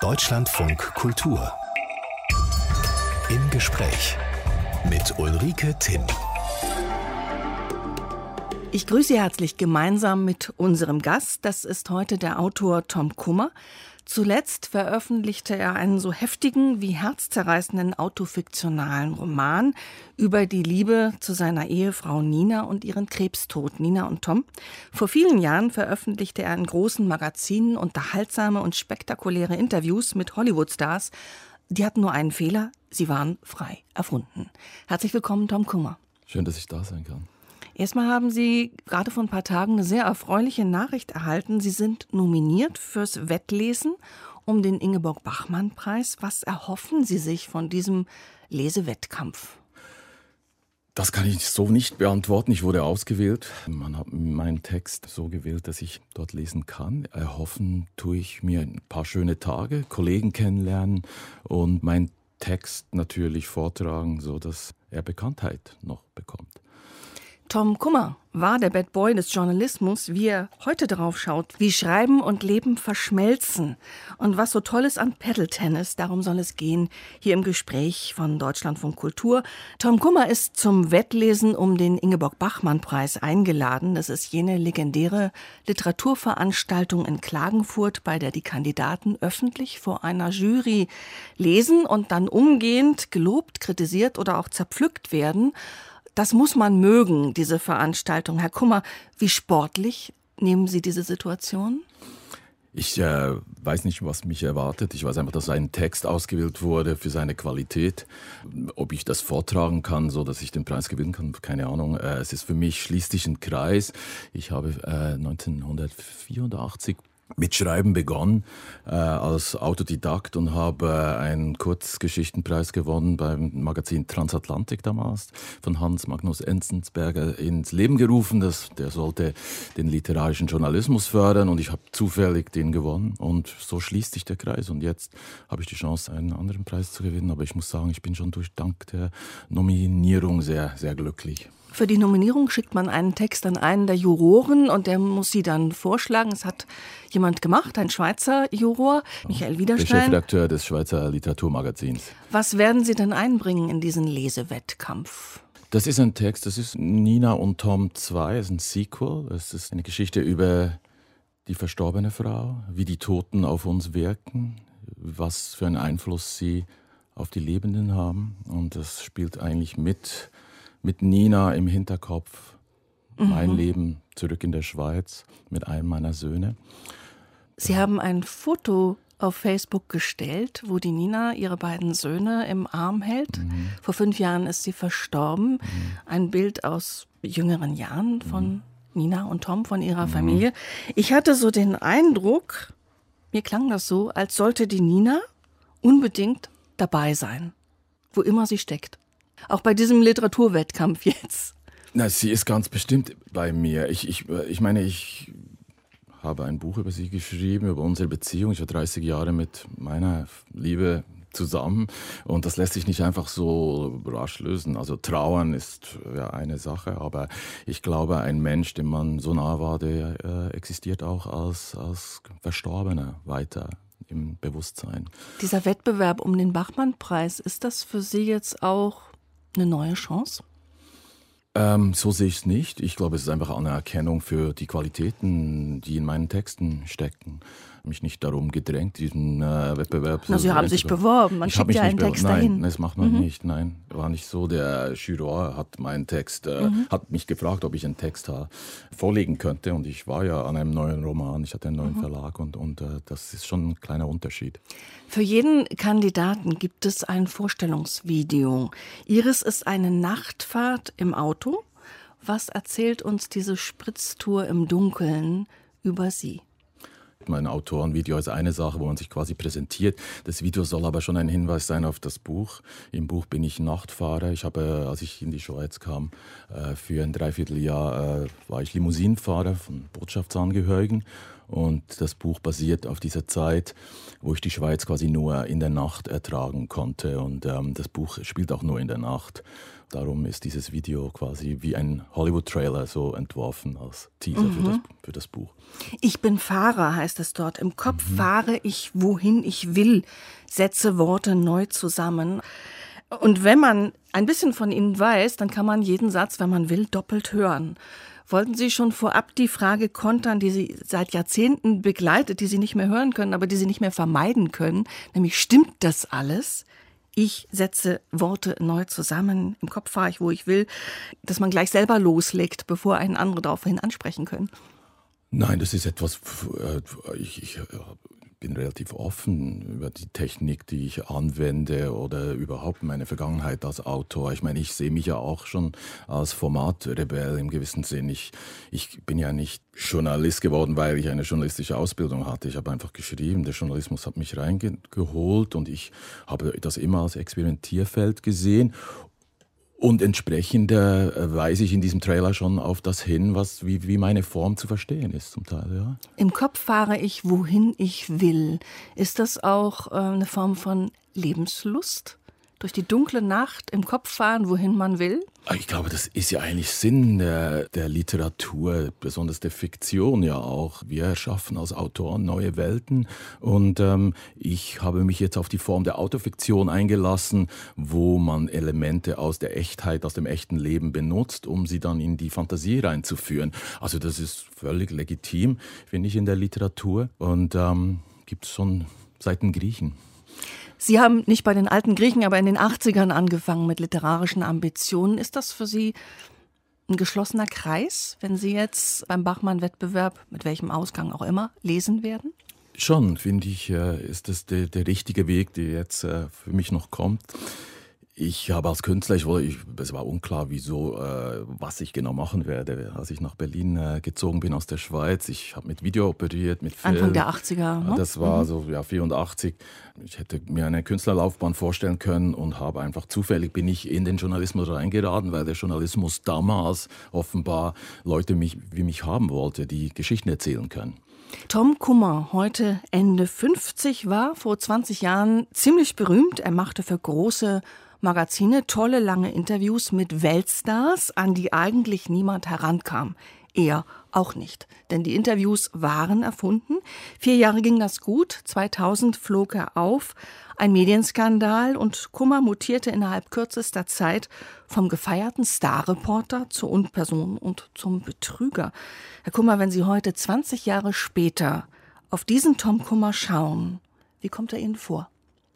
Deutschlandfunk Kultur. Im Gespräch mit Ulrike Timm. Ich grüße Sie herzlich gemeinsam mit unserem Gast. Das ist heute der Autor Tom Kummer. Zuletzt veröffentlichte er einen so heftigen wie herzzerreißenden autofiktionalen Roman über die Liebe zu seiner Ehefrau Nina und ihren Krebstod. Nina und Tom. Vor vielen Jahren veröffentlichte er in großen Magazinen unterhaltsame und spektakuläre Interviews mit Hollywood-Stars. Die hatten nur einen Fehler, sie waren frei erfunden. Herzlich willkommen, Tom Kummer. Schön, dass ich da sein kann. Erstmal haben Sie gerade vor ein paar Tagen eine sehr erfreuliche Nachricht erhalten. Sie sind nominiert fürs Wettlesen um den Ingeborg-Bachmann-Preis. Was erhoffen Sie sich von diesem Lesewettkampf? Das kann ich so nicht beantworten. Ich wurde ausgewählt. Man hat meinen Text so gewählt, dass ich dort lesen kann. Erhoffen tue ich mir ein paar schöne Tage, Kollegen kennenlernen und meinen Text natürlich vortragen, sodass er Bekanntheit noch bekommt. Tom Kummer war der Bad Boy des Journalismus, wie er heute darauf schaut, wie Schreiben und Leben verschmelzen und was so toll ist an Paddle-Tennis. Darum soll es gehen hier im Gespräch von Deutschlandfunk Kultur. Tom Kummer ist zum Wettlesen um den Ingeborg-Bachmann-Preis eingeladen. Das ist jene legendäre Literaturveranstaltung in Klagenfurt, bei der die Kandidaten öffentlich vor einer Jury lesen und dann umgehend gelobt, kritisiert oder auch zerpflückt werden. Das muss man mögen, diese Veranstaltung. Herr Kummer, wie sportlich nehmen Sie diese Situation? Ich weiß nicht, was mich erwartet. Ich weiß einfach, dass ein Text ausgewählt wurde für seine Qualität. Ob ich das vortragen kann, so dass ich den Preis gewinnen kann, keine Ahnung. Es ist für mich schließlich ein Kreis. Ich habe 1984 mit Schreiben begonnen als Autodidakt und habe einen Kurzgeschichtenpreis gewonnen beim Magazin Transatlantik damals von Hans Magnus Enzensberger ins Leben gerufen. Der sollte den literarischen Journalismus fördern und ich habe zufällig den gewonnen und so schließt sich der Kreis und jetzt habe ich die Chance, einen anderen Preis zu gewinnen. Aber ich muss sagen, ich bin schon dank der Nominierung sehr, sehr glücklich. Für die Nominierung schickt man einen Text an einen der Juroren und der muss sie dann vorschlagen. Es hat jemand gemacht, ein Schweizer Juror, Michael Widerstein. Der Chefredakteur des Schweizer Literaturmagazins. Was werden Sie denn einbringen in diesen Lesewettkampf? Das ist ein Text, das ist Nina und Tom 2, es ist ein Sequel. Es ist eine Geschichte über die verstorbene Frau, wie die Toten auf uns wirken, was für einen Einfluss sie auf die Lebenden haben. Und das spielt eigentlich mit Nina im Hinterkopf, mein Leben zurück in der Schweiz mit einem meiner Söhne. Sie haben ein Foto auf Facebook gestellt, wo die Nina ihre beiden Söhne im Arm hält. Vor 5 Jahren ist sie verstorben. Ein Bild aus jüngeren Jahren von Nina und Tom, von ihrer Familie. Ich hatte so den Eindruck, mir klang das so, als sollte die Nina unbedingt dabei sein, wo immer sie steckt. Auch bei diesem Literaturwettkampf jetzt. Na, sie ist ganz bestimmt bei mir. Ich meine, ich habe ein Buch über sie geschrieben, über unsere Beziehung. Ich war 30 Jahre mit meiner Liebe zusammen und das lässt sich nicht einfach so rasch lösen. Also trauern ist ja eine Sache, aber ich glaube, ein Mensch, dem man so nah war, der existiert auch als Verstorbener weiter im Bewusstsein. Dieser Wettbewerb um den Bachmann-Preis, ist das für Sie jetzt auch eine neue Chance? So sehe ich es nicht. Ich glaube, es ist einfach eine Anerkennung für die Qualitäten, die in meinen Texten stecken. Mich nicht darum gedrängt, diesen Wettbewerb. Na, Sie haben sich beworben, man schickt ja einen Text dahin. Nein, das macht man nicht, nein. War nicht so. Der Juror hat meinen Text, hat mich gefragt, ob ich einen Text vorlegen könnte. Und ich war ja an einem neuen Roman, ich hatte einen neuen Verlag und das ist schon ein kleiner Unterschied. Für jeden Kandidaten gibt es ein Vorstellungsvideo. Ihres ist eine Nachtfahrt im Auto. Was erzählt uns diese Spritztour im Dunkeln über Sie? Mein Autorenvideo ist eine Sache, wo man sich quasi präsentiert. Das Video soll aber schon ein Hinweis sein auf das Buch. Im Buch bin ich Nachtfahrer. Ich habe, als ich in die Schweiz kam, für ein Dreivierteljahr war ich Limousinenfahrer von Botschaftsangehörigen. Und das Buch basiert auf dieser Zeit, wo ich die Schweiz quasi nur in der Nacht ertragen konnte. Und das Buch spielt auch nur in der Nacht. Darum ist dieses Video quasi wie ein Hollywood-Trailer so entworfen als Teaser für das Buch. Ich bin Fahrer, heißt es dort. Im Kopf fahre ich, wohin ich will, setze Worte neu zusammen. Und wenn man ein bisschen von Ihnen weiß, dann kann man jeden Satz, wenn man will, doppelt hören. Wollten Sie schon vorab die Frage kontern, die Sie seit Jahrzehnten begleitet, die Sie nicht mehr hören können, aber die Sie nicht mehr vermeiden können? Nämlich, stimmt das alles? Ich setze Worte neu zusammen, im Kopf fahre ich, wo ich will, dass man gleich selber loslegt, bevor einen andere daraufhin ansprechen können. Nein, das ist etwas, ich bin relativ offen über die Technik, die ich anwende oder überhaupt meine Vergangenheit als Autor. Ich meine, ich sehe mich ja auch schon als Formatrebell im gewissen Sinn. Ich bin ja nicht Journalist geworden, weil ich eine journalistische Ausbildung hatte. Ich habe einfach geschrieben, der Journalismus hat mich reingeholt und ich habe das immer als Experimentierfeld gesehen. Und entsprechend weise ich in diesem Trailer schon auf das hin, wie meine Form zu verstehen ist zum Teil. Ja. Im Kopf fahre ich, wohin ich will. Ist das auch eine Form von Lebenslust? Durch die dunkle Nacht im Kopf fahren, wohin man will? Ich glaube, das ist ja eigentlich Sinn der Literatur, besonders der Fiktion ja auch. Wir erschaffen als Autoren neue Welten und ich habe mich jetzt auf die Form der Autofiktion eingelassen, wo man Elemente aus der Echtheit, aus dem echten Leben benutzt, um sie dann in die Fantasie reinzuführen. Also das ist völlig legitim, finde ich, in der Literatur und gibt es schon seit den Griechen. Sie haben nicht bei den alten Griechen, aber in den 80ern angefangen mit literarischen Ambitionen. Ist das für Sie ein geschlossener Kreis, wenn Sie jetzt beim Bachmann-Wettbewerb, mit welchem Ausgang auch immer, lesen werden? Schon, finde ich, ist das der richtige Weg, der jetzt für mich noch kommt. Ich habe als Künstler, es war unklar, wieso, was ich genau machen werde, als ich nach Berlin gezogen bin aus der Schweiz. Ich habe mit Video operiert, mit Film. Anfang der 80er, ne? Das war so, 84. Ich hätte mir eine Künstlerlaufbahn vorstellen können und habe einfach zufällig bin ich in den Journalismus reingeraten, weil der Journalismus damals offenbar Leute wie mich haben wollte, die Geschichten erzählen können. Tom Kummer, heute Ende 50, war vor 20 Jahren ziemlich berühmt. Er machte für große Magazine tolle, lange Interviews mit Weltstars, an die eigentlich niemand herankam. Er auch nicht, denn die Interviews waren erfunden. 4 Jahre ging das gut, 2000 flog er auf, ein Medienskandal und Kummer mutierte innerhalb kürzester Zeit vom gefeierten Starreporter zur Unperson und zum Betrüger. Herr Kummer, wenn Sie heute 20 Jahre später auf diesen Tom Kummer schauen, wie kommt er Ihnen vor?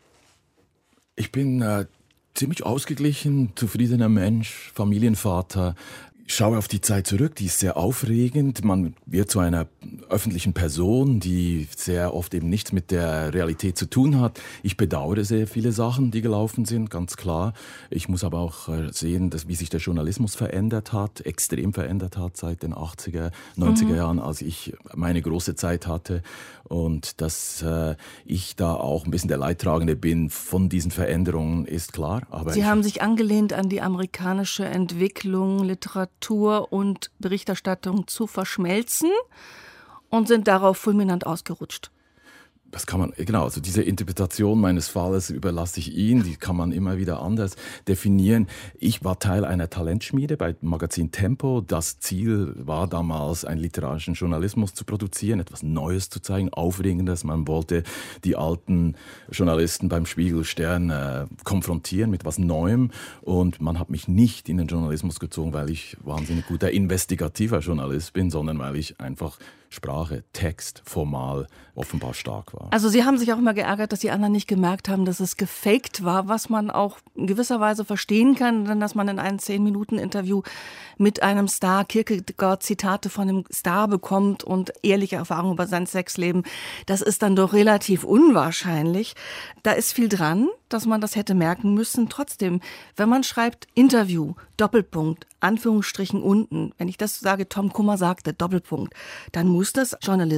Ich bin ziemlich ausgeglichen, zufriedener Mensch, Familienvater. Ich schaue auf die Zeit zurück, die ist sehr aufregend. Man wird zu einer öffentlichen Person, die sehr oft eben nichts mit der Realität zu tun hat. Ich bedauere sehr viele Sachen, die gelaufen sind, ganz klar. Ich muss aber auch sehen, wie sich der Journalismus verändert hat, extrem verändert hat seit den 80er, 90er Jahren, als ich meine große Zeit hatte. Und dass ich da auch ein bisschen der Leidtragende bin von diesen Veränderungen, ist klar. Aber Sie haben sich angelehnt an die amerikanische Entwicklung, Literatur und Berichterstattung zu verschmelzen und sind darauf fulminant ausgerutscht. Das kann man, genau, also diese Interpretation meines Falles überlasse ich Ihnen, die kann man immer wieder anders definieren. Ich war Teil einer Talentschmiede bei Magazin Tempo. Das Ziel war damals, einen literarischen Journalismus zu produzieren, etwas Neues zu zeigen, Aufregendes. Man wollte die alten Journalisten beim Spiegel, Stern konfrontieren mit etwas Neuem. Und man hat mich nicht in den Journalismus gezogen, weil ich wahnsinnig guter investigativer Journalist bin, sondern weil ich einfach Sprache, Text, formal offenbar stark war. Also Sie haben sich auch immer geärgert, dass die anderen nicht gemerkt haben, dass es gefaked war, was man auch in gewisser Weise verstehen kann, denn dass man in einem 10-Minuten-Interview mit einem Star Kierkegaard Zitate von einem Star bekommt und ehrliche Erfahrungen über sein Sexleben, das ist dann doch relativ unwahrscheinlich. Da ist viel dran, dass man das hätte merken müssen. Trotzdem, wenn man schreibt Interview, Doppelpunkt, Anführungsstrichen unten, wenn ich das sage, Tom Kummer sagte, Doppelpunkt, dann muss das journalistisch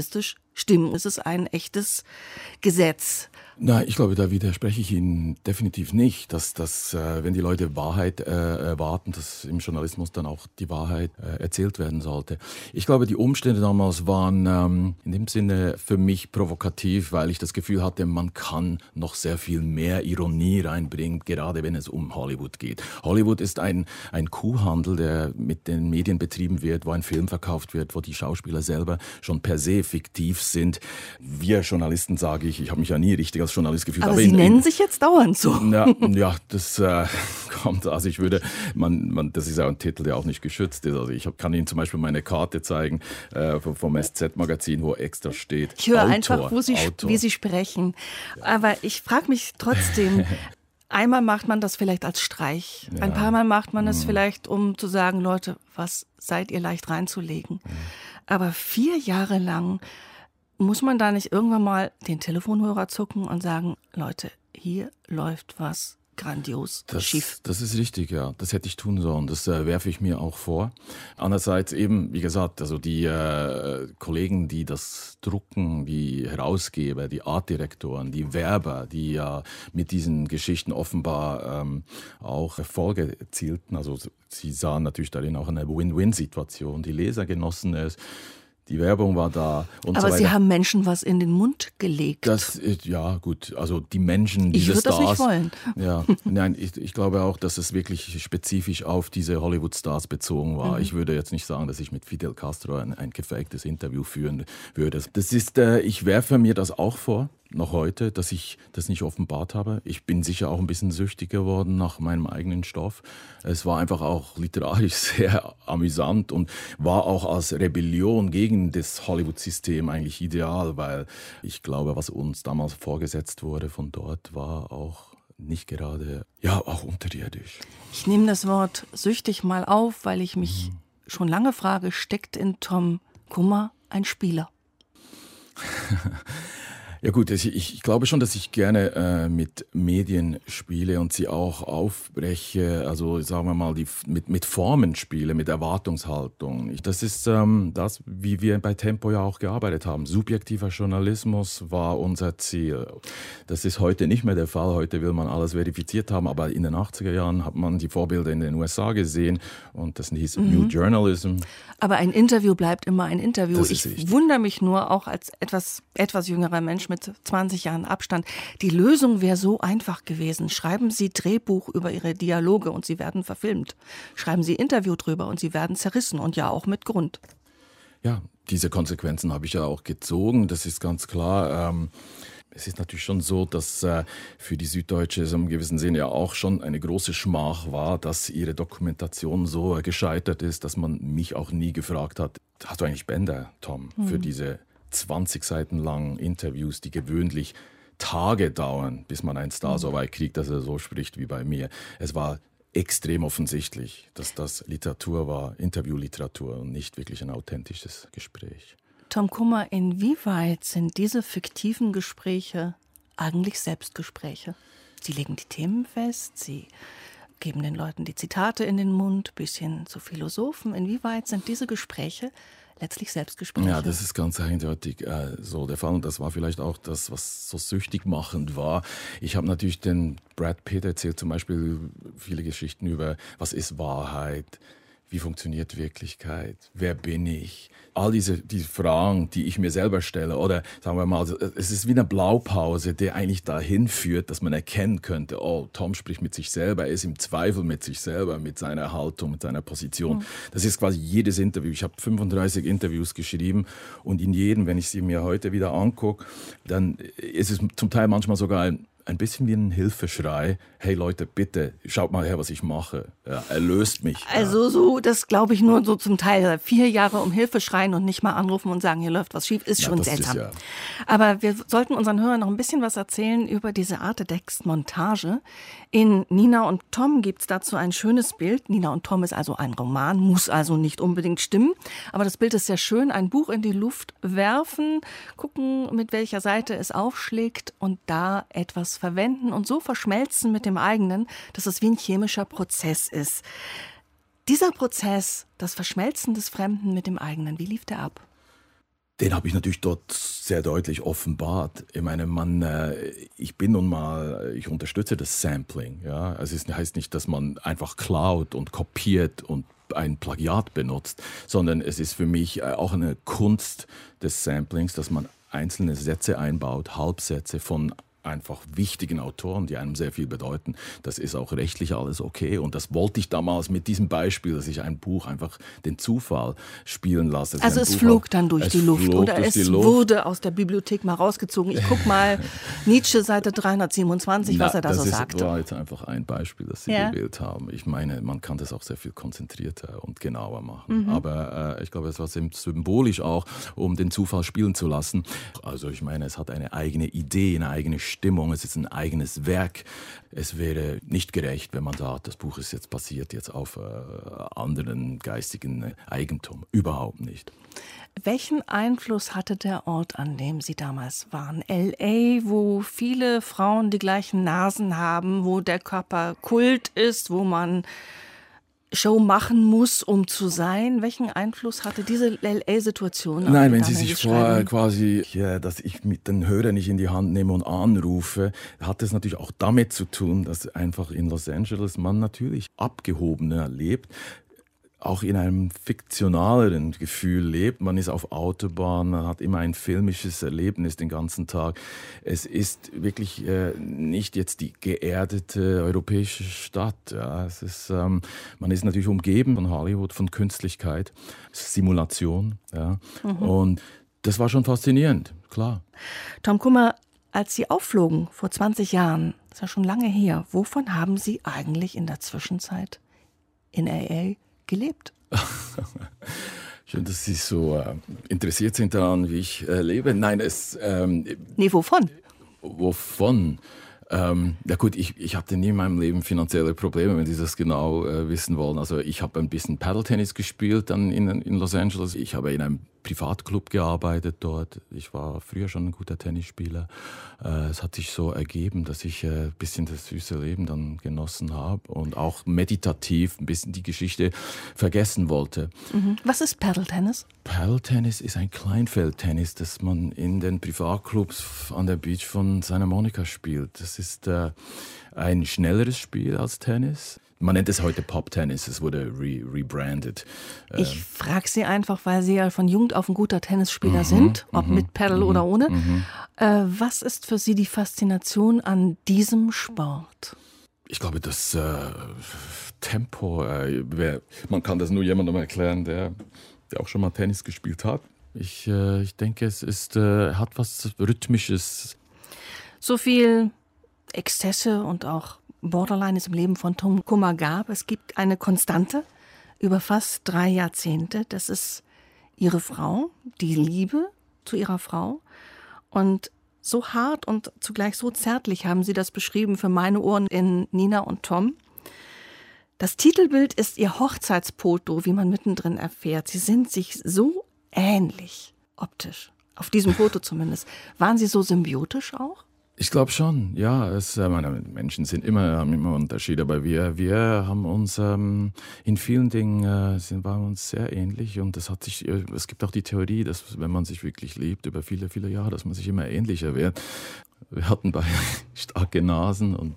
stimmen. Es ist ein echtes Gesetz. Na, ich glaube, da widerspreche ich Ihnen definitiv nicht, dass wenn die Leute Wahrheit erwarten, dass im Journalismus dann auch die Wahrheit erzählt werden sollte. Ich glaube, die Umstände damals waren in dem Sinne für mich provokativ, weil ich das Gefühl hatte, man kann noch sehr viel mehr Ironie reinbringen, gerade wenn es um Hollywood geht. Hollywood ist ein Kuhhandel, der mit den Medien betrieben wird, wo ein Film verkauft wird, wo die Schauspieler selber schon per se fiktiv sind. Wir Journalisten, sage ich habe mich ja nie richtig als Journalist gefühlt. Aber Sie nennen sich jetzt dauernd so. Ja, das kommt, also ich würde, das ist ja ein Titel, der auch nicht geschützt ist. Also ich kann Ihnen zum Beispiel meine Karte zeigen vom SZ-Magazin, wo extra steht. Ich höre einfach, wie Sie sprechen. Aber ich frage mich trotzdem, einmal macht man das vielleicht als Streich. Ja. Ein paar Mal macht man es vielleicht, um zu sagen, Leute, was seid ihr leicht reinzulegen. Ja. Aber 4 Jahre lang muss man da nicht irgendwann mal den Telefonhörer zucken und sagen, Leute, hier läuft was grandios schief? Das ist richtig, ja. Das hätte ich tun sollen. Das werfe ich mir auch vor. Andererseits eben, wie gesagt, also die Kollegen, die das drucken, die Herausgeber, die Artdirektoren, die Werber, die ja mit diesen Geschichten offenbar auch Erfolge erzielten. Also sie sahen natürlich darin auch eine Win-Win-Situation. Die Leser genossen es. Die Werbung war da und aber so weiter. Sie haben Menschen was in den Mund gelegt. Ja, gut. Also die Menschen, diese Stars. Ich würde das nicht wollen. Ja, nein, ich glaube auch, dass es wirklich spezifisch auf diese Hollywood-Stars bezogen war. Ich würde jetzt nicht sagen, dass ich mit Fidel Castro ein gefaktes Interview führen würde. Das ist, ich werfe mir das auch vor, noch heute, dass ich das nicht offenbart habe. Ich bin sicher auch ein bisschen süchtig geworden nach meinem eigenen Stoff. Es war einfach auch literarisch sehr amüsant und war auch als Rebellion gegen das Hollywood-System eigentlich ideal, weil ich glaube, was uns damals vorgesetzt wurde von dort, war auch nicht gerade, ja, auch unterirdisch. Ich nehme das Wort süchtig mal auf, weil ich mich schon lange frage, steckt in Tom Kummer ein Spieler? Ja gut, ich glaube schon, dass ich gerne mit Medien spiele und sie auch aufbreche, also sagen wir mal, mit Formen spiele, mit Erwartungshaltung. Das ist das, wie wir bei Tempo ja auch gearbeitet haben. Subjektiver Journalismus war unser Ziel. Das ist heute nicht mehr der Fall. Heute will man alles verifiziert haben, aber in den 80er Jahren hat man die Vorbilder in den USA gesehen und das hieß New Journalism. Aber ein Interview bleibt immer ein Interview. Ich wundere mich nur auch als etwas jüngerer Mensch mit 20 Jahren Abstand. Die Lösung wäre so einfach gewesen. Schreiben Sie Drehbuch über Ihre Dialoge und sie werden verfilmt. Schreiben Sie Interview drüber und sie werden zerrissen und ja auch mit Grund. Ja, diese Konsequenzen habe ich ja auch gezogen, das ist ganz klar. Es ist natürlich schon so, dass für die Süddeutsche im gewissen Sinne ja auch schon eine große Schmach war, dass ihre Dokumentation so gescheitert ist, dass man mich auch nie gefragt hat, hast du eigentlich Bänder, Tom, für diese 20 Seiten langen Interviews, die gewöhnlich Tage dauern, bis man einen Star so weit kriegt, dass er so spricht wie bei mir. Es war extrem offensichtlich, dass das Literatur war, Interviewliteratur und nicht wirklich ein authentisches Gespräch. Tom Kummer, inwieweit sind diese fiktiven Gespräche eigentlich Selbstgespräche? Sie legen die Themen fest, Sie geben den Leuten die Zitate in den Mund, bis hin zu Philosophen. Inwieweit sind diese Gespräche letztlich Selbstgespräche? Ja, das ist ganz eindeutig so der Fall. Und das war vielleicht auch das, was so süchtig machend war. Ich habe natürlich den Brad Pitt erzählt, zum Beispiel viele Geschichten über, was ist Wahrheit, wie funktioniert Wirklichkeit, wer bin ich? All diese Fragen, die ich mir selber stelle, oder sagen wir mal, es ist wie eine Blaupause, die eigentlich dahin führt, dass man erkennen könnte, oh, Tom spricht mit sich selber, er ist im Zweifel mit sich selber, mit seiner Haltung, mit seiner Position. Das ist quasi jedes Interview. Ich habe 35 Interviews geschrieben und in jedem, wenn ich sie mir heute wieder angucke, dann ist es zum Teil manchmal sogar ein bisschen wie ein Hilfeschrei. Hey Leute, bitte, schaut mal her, was ich mache. Ja, erlöst mich. Also so, das glaube ich nur so zum Teil. 4 Jahre um Hilfe schreien und nicht mal anrufen und sagen, hier läuft was schief, ist schon seltsam. Ist, ja. Aber wir sollten unseren Hörern noch ein bisschen was erzählen über diese Arte Dex-Montage. In Nina und Tom gibt es dazu ein schönes Bild. Nina und Tom ist also ein Roman, muss also nicht unbedingt stimmen. Aber das Bild ist sehr schön. Ein Buch in die Luft werfen, gucken, mit welcher Seite es aufschlägt und da etwas verwenden und so verschmelzen mit dem eigenen, dass es wie ein chemischer Prozess ist. Dieser Prozess, das Verschmelzen des Fremden mit dem eigenen, wie lief der ab? Den habe ich natürlich dort sehr deutlich offenbart. Ich meine, ich unterstütze das Sampling. Ja? Also es heißt nicht, dass man einfach klaut und kopiert und ein Plagiat benutzt, sondern es ist für mich auch eine Kunst des Samplings, dass man einzelne Sätze einbaut, Halbsätze von einfach wichtigen Autoren, die einem sehr viel bedeuten. Das ist auch rechtlich alles okay. Und das wollte ich damals mit diesem Beispiel, dass ich ein Buch einfach den Zufall spielen lasse. Also es flog dann durch die Luft oder es wurde aus der Bibliothek mal rausgezogen. Ich guck mal, Nietzsche, Seite 327, was er da so sagte. Das war jetzt einfach ein Beispiel, das Sie gewählt haben. Ich meine, man kann das auch sehr viel konzentrierter und genauer machen. Aber ich glaube, es war symbolisch auch, um den Zufall spielen zu lassen. Also ich meine, es hat eine eigene Idee, eine eigene Stimmung, es ist ein eigenes Werk. Es wäre nicht gerecht, wenn man sagt, das Buch ist jetzt basiert jetzt auf anderen geistigen Eigentum. Überhaupt nicht. Welchen Einfluss hatte der Ort, an dem Sie damals waren? L.A., wo viele Frauen die gleichen Nasen haben, wo der Körper Kult ist, wo man Show machen muss, um zu sein. Welchen Einfluss hatte diese LA-Situation? Nein, wenn Sie sich vorher quasi, dass ich mit den Hörer nicht in die Hand nehme und anrufe, hat es natürlich auch damit zu tun, dass einfach in Los Angeles man natürlich abgehobener lebt, auch in einem fiktionaleren Gefühl lebt. Man ist auf Autobahn, man hat immer ein filmisches Erlebnis den ganzen Tag. Es ist wirklich nicht jetzt die geerdete europäische Stadt. Ja. Man ist natürlich umgeben von Hollywood, von Künstlichkeit, Simulation. Ja. Und das war schon faszinierend, klar. Tom Kummer, als Sie aufflogen vor 20 Jahren, das ist ja schon lange her, wovon haben Sie eigentlich in der Zwischenzeit in L.A. gelebt? Schön, dass Sie so interessiert sind daran, wie ich lebe. Nein, wovon? Wovon? Ja gut, ich hatte nie in meinem Leben finanzielle Probleme, wenn Sie das genau wissen wollen. Also ich habe ein bisschen Paddle-Tennis gespielt dann in Los Angeles. Ich habe in einem Privatclub gearbeitet dort. Ich war früher schon ein guter Tennisspieler. Es hat sich so ergeben, dass ich ein bisschen das süße Leben dann genossen habe und auch meditativ ein bisschen die Geschichte vergessen wollte. Was ist Paddle-Tennis? Paddle-Tennis ist ein Kleinfeldtennis, das man in den Privatclubs an der Beach von Santa Monica spielt. Das ist ein schnelleres Spiel als Tennis. Man nennt es heute Pop-Tennis, es wurde rebranded. Ich frage Sie einfach, weil Sie ja von Jugend auf ein guter Tennisspieler sind, ob mit Paddle oder ohne. Was ist für Sie die Faszination an diesem Sport? Ich glaube, das Tempo, man kann das nur jemandem erklären, der auch schon mal Tennis gespielt hat. Ich denke, es hat was Rhythmisches. So viel Exzesse und auch Borderline es im Leben von Tom Kummer gab. Es gibt eine Konstante über fast 3 Jahrzehnte. Das ist Ihre Frau, die Liebe zu Ihrer Frau. Und so hart und zugleich so zärtlich haben Sie das beschrieben für meine Ohren in Nina und Tom. Das Titelbild ist Ihr Hochzeitsfoto, wie man mittendrin erfährt. Sie sind sich so ähnlich, optisch. Auf diesem Foto zumindest. Waren Sie so symbiotisch auch? Ich glaube schon, ja. Menschen haben immer Unterschiede, aber wir haben uns in vielen Dingen waren uns sehr ähnlich und es gibt auch die Theorie, dass wenn man sich wirklich liebt über viele, viele Jahre, dass man sich immer ähnlicher wird. Wir hatten beide starke Nasen und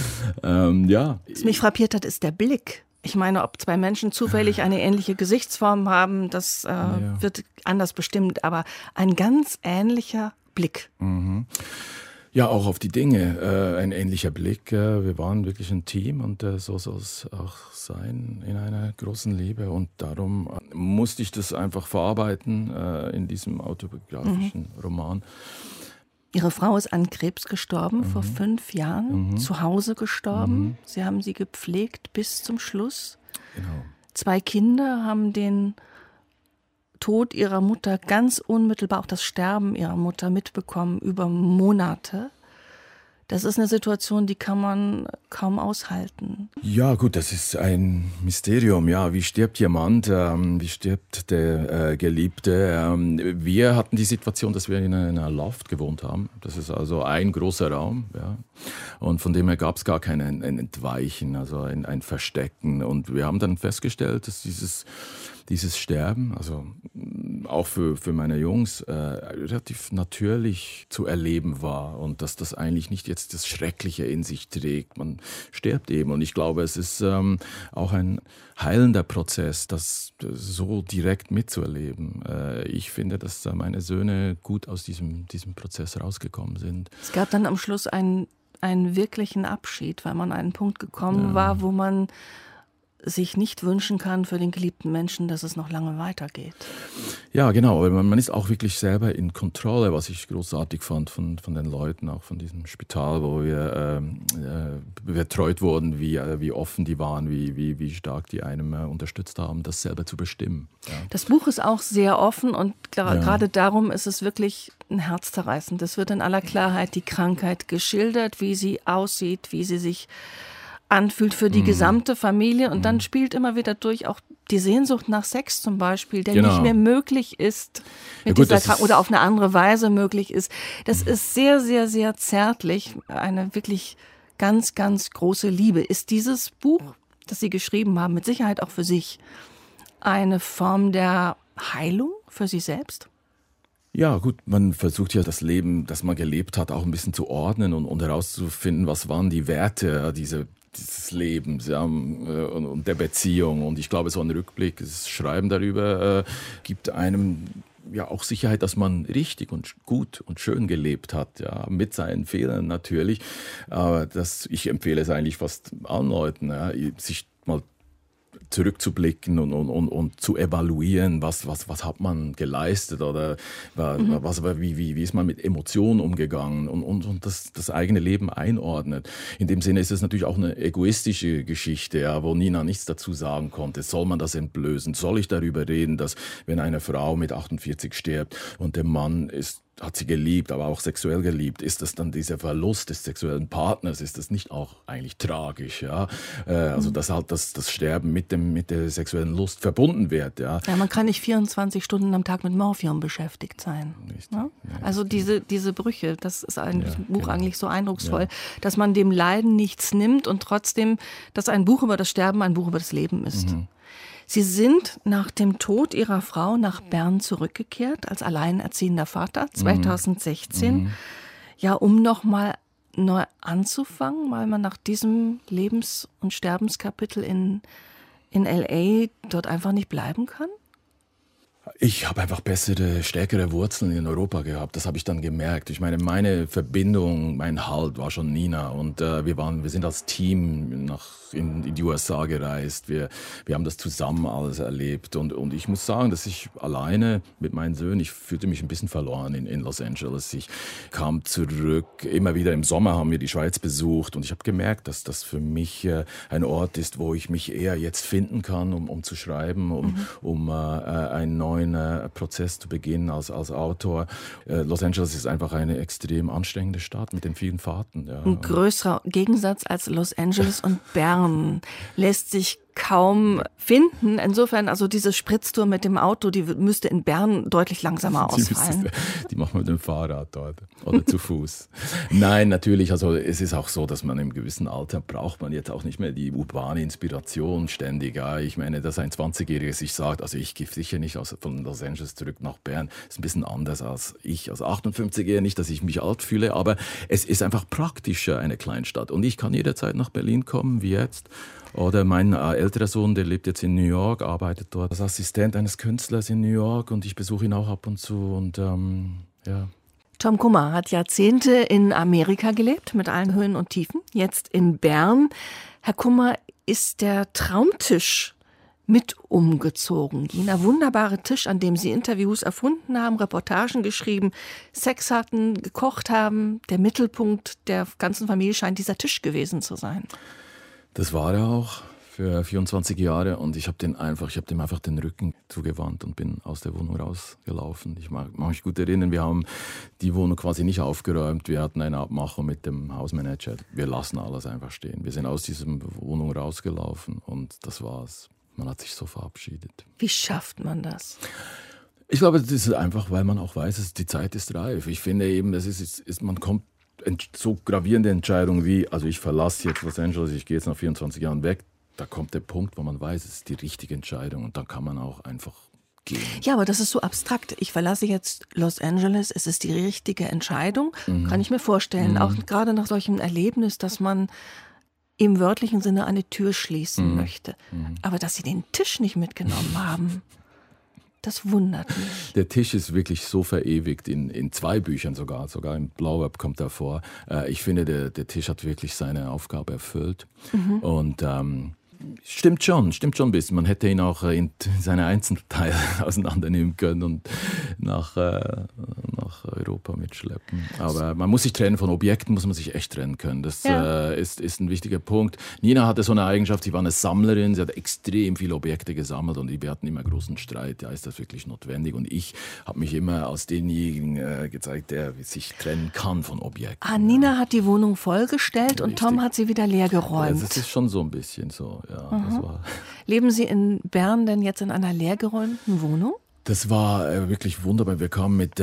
ja. Was mich frappiert hat, ist der Blick. Ich meine, ob 2 Menschen zufällig eine ähnliche Gesichtsform haben, das wird anders bestimmt, aber ein ganz ähnlicher Blick. Ja, auch auf die Dinge, ein ähnlicher Blick. Wir waren wirklich ein Team und so soll es auch sein in einer großen Liebe. Und darum musste ich das einfach verarbeiten in diesem autobiografischen Roman. Ihre Frau ist an Krebs gestorben, vor 5 Jahren, zu Hause gestorben. Sie haben sie gepflegt bis zum Schluss. Genau. 2 Kinder haben den Tod ihrer Mutter ganz unmittelbar, auch das Sterben ihrer Mutter mitbekommen über Monate. Das ist eine Situation, die kann man kaum aushalten. Ja gut, das ist ein Mysterium. Ja, wie stirbt jemand? Wie stirbt der Geliebte? Wir hatten die Situation, dass wir in einer Loft gewohnt haben. Das ist also ein großer Raum. Ja. Und von dem her gab es gar kein ein Entweichen, also ein Verstecken. Und wir haben dann festgestellt, dass dieses Sterben, also auch für meine Jungs, relativ natürlich zu erleben war und dass das eigentlich nicht jetzt das Schreckliche in sich trägt. Man stirbt eben und ich glaube, es ist auch ein heilender Prozess, das so direkt mitzuerleben. Ich finde, dass meine Söhne gut aus diesem Prozess rausgekommen sind. Es gab dann am Schluss einen wirklichen Abschied, weil man an einen Punkt gekommen war, wo man sich nicht wünschen kann für den geliebten Menschen, dass es noch lange weitergeht. Ja, genau. Aber man ist auch wirklich selber in Kontrolle, was ich großartig fand von den Leuten, auch von diesem Spital, wo wir betreut wurden, wie offen die waren, wie stark die einem unterstützt haben, das selber zu bestimmen. Ja. Das Buch ist auch sehr offen und gerade darum ist es wirklich ein herzzerreißend. Es wird in aller Klarheit die Krankheit geschildert, wie sie aussieht, wie sie sich anfühlt für die gesamte Familie und dann spielt immer wieder durch auch die Sehnsucht nach Sex zum Beispiel, der nicht mehr möglich ist mit dieser Krankheit oder auf eine andere Weise möglich ist. Das ist sehr, sehr, sehr zärtlich, eine wirklich ganz, ganz große Liebe. Ist dieses Buch, das Sie geschrieben haben, mit Sicherheit auch für sich eine Form der Heilung für Sie selbst? Ja, gut, man versucht ja das Leben, das man gelebt hat, auch ein bisschen zu ordnen und herauszufinden, was waren die Werte dieses Lebens und der Beziehung. Und ich glaube, so ein Rückblick, das Schreiben darüber gibt einem ja auch Sicherheit, dass man richtig und gut und schön gelebt hat, ja, mit seinen Fehlern natürlich. Aber ich empfehle es eigentlich fast allen Leuten, sich mal zurückzublicken und zu evaluieren, was hat man geleistet oder wie ist man mit Emotionen umgegangen und das eigene Leben einordnet. In dem Sinne ist es natürlich auch eine egoistische Geschichte, ja, wo Nina nichts dazu sagen konnte. Soll man das entblößen? Soll ich darüber reden, dass wenn eine Frau mit 48 stirbt und der Mann hat sie geliebt, aber auch sexuell geliebt, ist das dann dieser Verlust des sexuellen Partners, ist das nicht auch eigentlich tragisch, ja? Also dass halt das Sterben mit der sexuellen Lust verbunden wird, ja. Ja, man kann nicht 24 Stunden am Tag mit Morphium beschäftigt sein. Ja? Also diese Brüche, das ist im Buch eigentlich so eindrucksvoll, dass man dem Leiden nichts nimmt und trotzdem, dass ein Buch über das Sterben ein Buch über das Leben ist. Sie sind nach dem Tod Ihrer Frau nach Bern zurückgekehrt, als alleinerziehender Vater, 2016. Ja, um nochmal neu anzufangen, weil man nach diesem Lebens- und Sterbenskapitel in L.A. dort einfach nicht bleiben kann? Ich habe einfach bessere, stärkere Wurzeln in Europa gehabt. Das habe ich dann gemerkt. Ich meine, meine Verbindung, mein Halt war schon Nina. Und wir sind als Team in die USA gereist. Wir haben das zusammen alles erlebt. Und ich muss sagen, dass ich alleine mit meinen Söhnen, ich fühlte mich ein bisschen verloren in Los Angeles. Ich kam zurück. Immer wieder im Sommer haben wir die Schweiz besucht. Und ich habe gemerkt, dass das für mich ein Ort ist, wo ich mich eher jetzt finden kann, um zu schreiben, um einen neuen Prozess zu beginnen als Autor. Los Angeles ist einfach eine extrem anstrengende Stadt mit den vielen Fahrten. Ja. Ein größerer Gegensatz als Los Angeles und Bern lässt sich kaum finden. Insofern, also diese Spritztour mit dem Auto, die müsste in Bern deutlich langsamer ausfallen. Die machen wir mit dem Fahrrad dort oder zu Fuß. Nein, natürlich, also es ist auch so, dass man im gewissen Alter braucht man jetzt auch nicht mehr die urbane Inspiration ständig. Ja. Ich meine, dass ein 20-Jähriger sich sagt, also ich gehe sicher nicht von Los Angeles zurück nach Bern, ist ein bisschen anders als ich als 58-Jähriger. Nicht, dass ich mich alt fühle, aber es ist einfach praktischer, eine Kleinstadt. Und ich kann jederzeit nach Berlin kommen, wie jetzt. Oder mein älterer Sohn, der lebt jetzt in New York, arbeitet dort als Assistent eines Künstlers in New York und ich besuche ihn auch ab und zu und ja. Tom Kummer hat Jahrzehnte in Amerika gelebt, mit allen Höhen und Tiefen, jetzt in Bern. Herr Kummer, ist der Traumtisch mit umgezogen? Jener wunderbare Tisch, an dem Sie Interviews erfunden haben, Reportagen geschrieben, Sex hatten, gekocht haben. Der Mittelpunkt der ganzen Familie scheint dieser Tisch gewesen zu sein. Das war er auch für 24 Jahre und ich habe dem einfach den Rücken zugewandt und bin aus der Wohnung rausgelaufen. Ich mag mich gut erinnern, wir haben die Wohnung quasi nicht aufgeräumt. Wir hatten eine Abmachung mit dem Hausmanager. Wir lassen alles einfach stehen. Wir sind aus dieser Wohnung rausgelaufen und das war's. Man hat sich so verabschiedet. Wie schafft man das? Ich glaube, das ist einfach, weil man auch weiß, die Zeit ist reif. Ich finde eben, man kommt so gravierende Entscheidungen wie, also ich verlasse jetzt Los Angeles, ich gehe jetzt nach 24 Jahren weg, da kommt der Punkt, wo man weiß, es ist die richtige Entscheidung und dann kann man auch einfach gehen. Ja, aber das ist so abstrakt. Ich verlasse jetzt Los Angeles, es ist die richtige Entscheidung, kann ich mir vorstellen. Auch gerade nach solchem Erlebnis, dass man im wörtlichen Sinne eine Tür schließen möchte. Aber dass Sie den Tisch nicht mitgenommen haben, das wundert mich. Der Tisch ist wirklich so verewigt, in 2 Büchern sogar im Blow-Up kommt er vor. Ich finde, der Tisch hat wirklich seine Aufgabe erfüllt. Und stimmt schon ein bisschen. Man hätte ihn auch in seine Einzelteile auseinandernehmen können und nach Europa mitschleppen. Aber man muss sich trennen von Objekten, muss man sich echt trennen können. Das ist ein wichtiger Punkt. Nina hatte so eine Eigenschaft, sie war eine Sammlerin, sie hat extrem viele Objekte gesammelt und wir hatten immer großen Streit, ja, ist das wirklich notwendig? Und ich habe mich immer als denjenigen gezeigt, der sich trennen kann von Objekten. Nina hat die Wohnung vollgestellt und Tom hat sie wieder leer geräumt. Das ist schon so ein bisschen so. Ja, das war. Leben Sie in Bern denn jetzt in einer leergeräumten Wohnung? Das war wirklich wunderbar. Wir kamen mit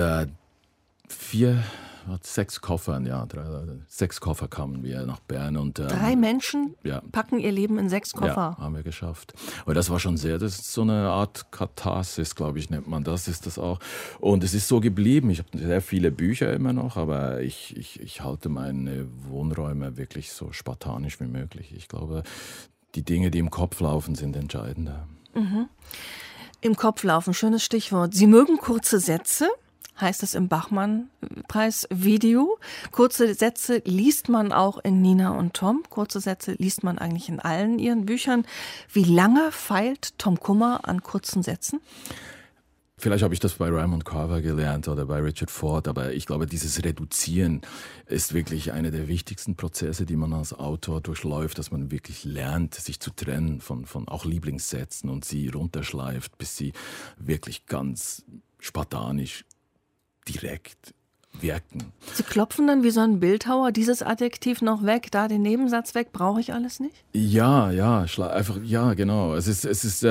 6 Koffern, 6 Koffer kamen wir nach Bern. Und, 3 Menschen packen ihr Leben in 6 Koffer? Ja, haben wir geschafft. Und das war schon das ist so eine Art Katharsis, glaube ich, nennt man das, ist das auch. Und es ist so geblieben. Ich habe sehr viele Bücher immer noch, aber ich halte meine Wohnräume wirklich so spartanisch wie möglich. Ich glaube, die Dinge, die im Kopf laufen, sind entscheidender. Im Kopf laufen, schönes Stichwort. Sie mögen kurze Sätze, heißt es im Bachmann-Preis-Video. Kurze Sätze liest man auch in Nina und Tom. Kurze Sätze liest man eigentlich in allen ihren Büchern. Wie lange feilt Tom Kummer an kurzen Sätzen? Vielleicht habe ich das bei Raymond Carver gelernt oder bei Richard Ford, aber ich glaube, dieses Reduzieren ist wirklich einer der wichtigsten Prozesse, die man als Autor durchläuft, dass man wirklich lernt, sich zu trennen von auch Lieblingssätzen und sie runterschleift, bis sie wirklich ganz spartanisch direkt wirken. Sie klopfen dann wie so ein Bildhauer dieses Adjektiv noch weg, da den Nebensatz weg, brauche ich alles nicht? Ja, genau. Es ist,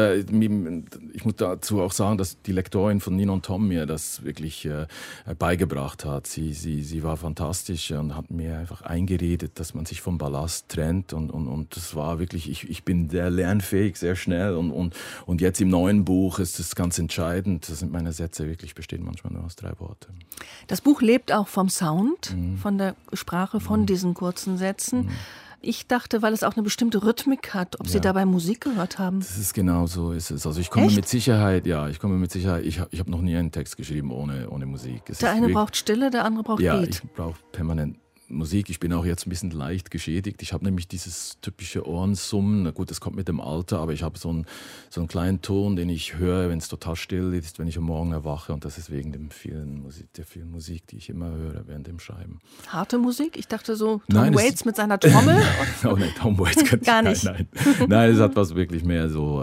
ich muss dazu auch sagen, dass die Lektorin von Nina und Tom mir das wirklich beigebracht hat. Sie war fantastisch und hat mir einfach eingeredet, dass man sich vom Ballast trennt und das war wirklich, ich bin sehr lernfähig, sehr schnell und jetzt im neuen Buch ist es ganz entscheidend. Das sind meine Sätze wirklich, bestehen manchmal nur aus 3 Worten. Das Buch lebt auch vom Sound, von der Sprache, von diesen kurzen Sätzen. Ich dachte, weil es auch eine bestimmte Rhythmik hat, ob Sie dabei Musik gehört haben. Das ist genau so ist es. Also ich komme mit Sicherheit, ich habe noch nie einen Text geschrieben ohne Musik. Der eine braucht Stille, der andere braucht Beat. Ja, ich brauche permanent Musik. Ich bin auch jetzt ein bisschen leicht geschädigt. Ich habe nämlich dieses typische Ohrensummen. Na gut, das kommt mit dem Alter, aber ich habe so einen kleinen Ton, den ich höre, wenn es total still ist, wenn ich am Morgen erwache. Und das ist wegen der vielen Musik, die ich immer höre während dem Schreiben. Harte Musik? Ich dachte so Tom Waits mit seiner Trommel. Oh nein, Tom Waits kann gar nicht. Nein, es hat was wirklich mehr so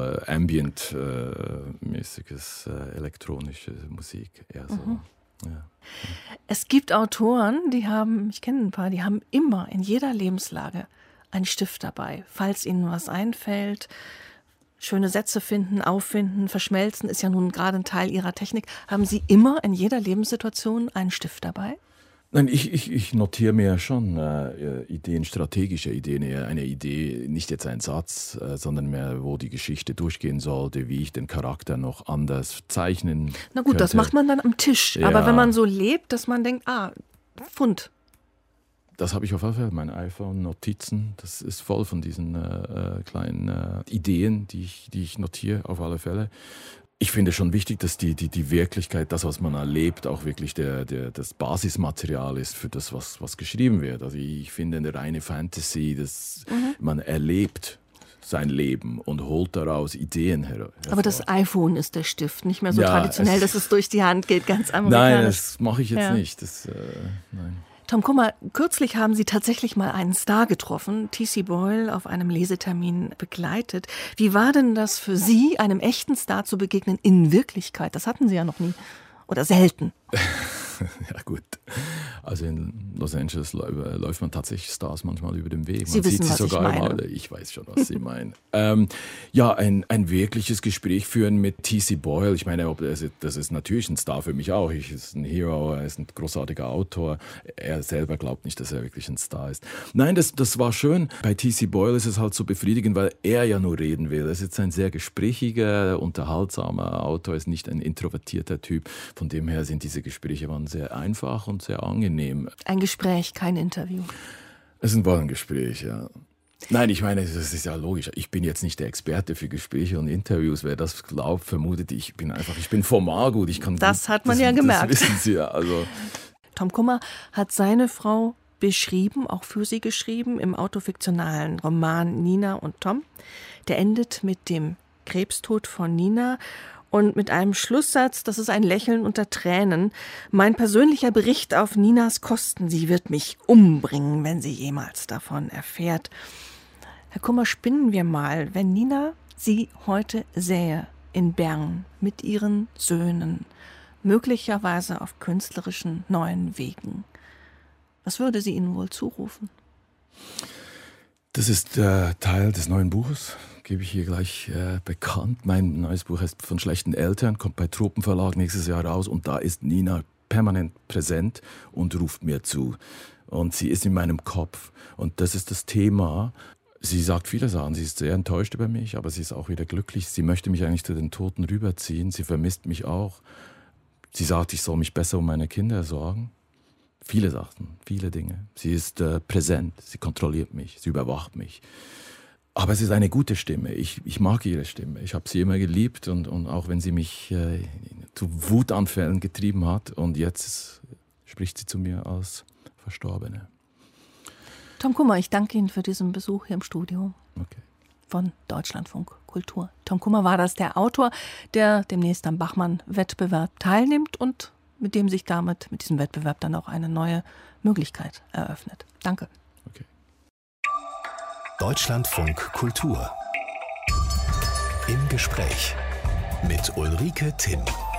ambient-mäßiges, elektronische Musik. Eher so. Ja. Es gibt Autoren, ich kenne ein paar, die haben immer in jeder Lebenslage einen Stift dabei. Falls ihnen was einfällt, schöne Sätze finden, auffinden, verschmelzen, ist ja nun gerade ein Teil ihrer Technik. Haben Sie immer in jeder Lebenssituation einen Stift dabei? Nein, ich notiere mir schon Ideen, strategische Ideen, eher eine Idee, nicht jetzt ein Satz, sondern mehr, wo die Geschichte durchgehen sollte, wie ich den Charakter noch anders zeichnen könnte. Na gut, das macht man dann am Tisch. Ja. Aber wenn man so lebt, dass man denkt, Pfund. Das habe ich auf jeden Fall, mein iPhone, Notizen, das ist voll von diesen kleinen Ideen, die ich notiere, auf alle Fälle. Ich finde schon wichtig, dass die Wirklichkeit, das, was man erlebt, auch wirklich das Basismaterial ist für das, was geschrieben wird. Also ich finde eine reine Fantasy, dass man erlebt sein Leben und holt daraus Ideen hervor. Aber das iPhone ist der Stift, nicht mehr so traditionell, dass es durch die Hand geht, ganz amerikanisch. Nein, das mache ich jetzt nicht. Nein. Tom Kummer, kürzlich haben Sie tatsächlich mal einen Star getroffen, T.C. Boyle, auf einem Lesetermin begleitet. Wie war denn das für Sie, einem echten Star zu begegnen in Wirklichkeit? Das hatten Sie ja noch nie oder selten. Ja gut, also in Los Angeles läuft man tatsächlich Stars manchmal über den Weg. Sie Man wissen, sieht sie was sogar ich meine. Ich weiß schon, was Sie meinen. Ja, ein wirkliches Gespräch führen mit T.C. Boyle. Ich meine, das ist natürlich ein Star für mich auch. Er ist ein Hero, er ist ein großartiger Autor. Er selber glaubt nicht, dass er wirklich ein Star ist. Nein, das war schön. Bei T.C. Boyle ist es halt so befriedigend, weil er ja nur reden will. Er ist jetzt ein sehr gesprächiger, unterhaltsamer Autor, ist nicht ein introvertierter Typ. Von dem her sind diese Gespräche waren sehr einfach und sehr angenehm. Ein Gespräch, kein Interview. Es war ein Gespräch, ja. Nein, ich meine, das ist ja logisch. Ich bin jetzt nicht der Experte für Gespräche und Interviews. Wer das glaubt, vermutet, ich bin Formalgut. Das hat man ja gemerkt. Das wissen Sie ja. Also. Tom Kummer hat seine Frau beschrieben, auch für sie geschrieben, im autofiktionalen Roman Nina und Tom. Der endet mit dem Krebstod von Nina und mit einem Schlusssatz, das ist ein Lächeln unter Tränen. Mein persönlicher Bericht auf Ninas Kosten. Sie wird mich umbringen, wenn sie jemals davon erfährt. Herr Kummer, spinnen wir mal, wenn Nina Sie heute sähe in Bern mit ihren Söhnen, möglicherweise auf künstlerischen neuen Wegen. Was würde sie Ihnen wohl zurufen? Das ist Teil des neuen Buches, gebe ich hier gleich bekannt. Mein neues Buch heißt Von schlechten Eltern, kommt bei Tropenverlag nächstes Jahr raus und da ist Nina permanent präsent und ruft mir zu. Und sie ist in meinem Kopf und das ist das Thema. Sie sagt viele Sachen, sie ist sehr enttäuscht über mich, aber sie ist auch wieder glücklich. Sie möchte mich eigentlich zu den Toten rüberziehen, sie vermisst mich auch. Sie sagt, ich soll mich besser um meine Kinder sorgen. Viele Sachen, viele Dinge. Sie ist präsent, sie kontrolliert mich, sie überwacht mich. Aber es ist eine gute Stimme. Ich mag ihre Stimme. Ich habe sie immer geliebt und auch wenn sie mich zu Wutanfällen getrieben hat und jetzt spricht sie zu mir als Verstorbene. Tom Kummer, ich danke Ihnen für diesen Besuch hier im Studio Okay. von Deutschlandfunk Kultur. Tom Kummer war das, der Autor, der demnächst am Bachmann-Wettbewerb teilnimmt und mit dem sich mit diesem Wettbewerb dann auch eine neue Möglichkeit eröffnet. Danke. Okay. Deutschlandfunk Kultur. Im Gespräch mit Ulrike Timm.